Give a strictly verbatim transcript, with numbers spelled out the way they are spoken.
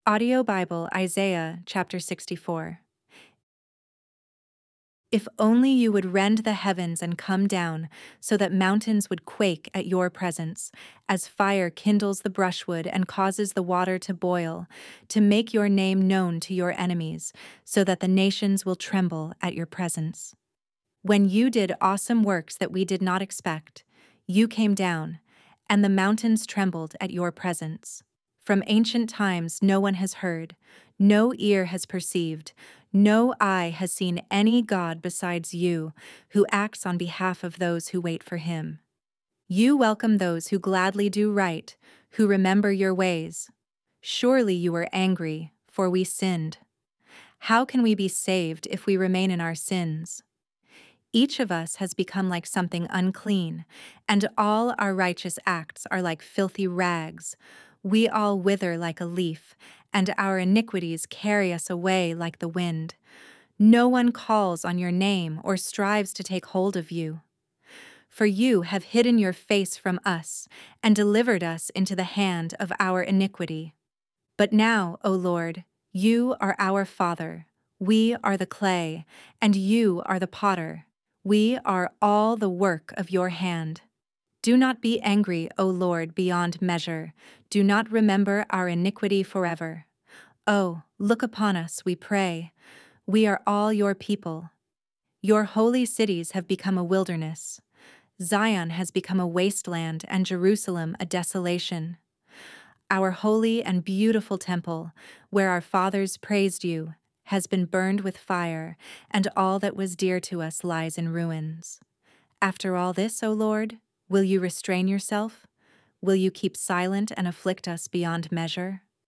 Audio Bible, Isaiah chapter sixty-four. If only you would rend the heavens and come down, so that mountains would quake at your presence, as fire kindles the brushwood and causes the water to boil, to make your name known to your enemies, so that the nations will tremble at your presence. When you did awesome works that we did not expect, you came down, and the mountains trembled at your presence. From ancient times no one has heard, no ear has perceived, no eye has seen any God besides you, who acts on behalf of those who wait for him. You welcome those who gladly do right, who remember your ways. Surely you were angry, for we sinned. How can we be saved if we remain in our sins? Each of us has become like something unclean, and all our righteous acts are like filthy rags. We all wither like a leaf, and our iniquities carry us away like the wind. No one calls on your name or strives to take hold of you. For you have hidden your face from us and delivered us into the hand of our iniquity. But now, O Lord, you are our Father. We are the clay, and you are the potter. We are all the work of your hand. Do not be angry, O Lord, beyond measure. Do not remember our iniquity forever. Oh, look upon us, we pray. We are all your people. Your holy cities have become a wilderness. Zion has become a wasteland and Jerusalem a desolation. Our holy and beautiful temple, where our fathers praised you, has been burned with fire, and all that was dear to us lies in ruins. After all this, O Lord, will you restrain yourself? Will you keep silent and afflict us beyond measure?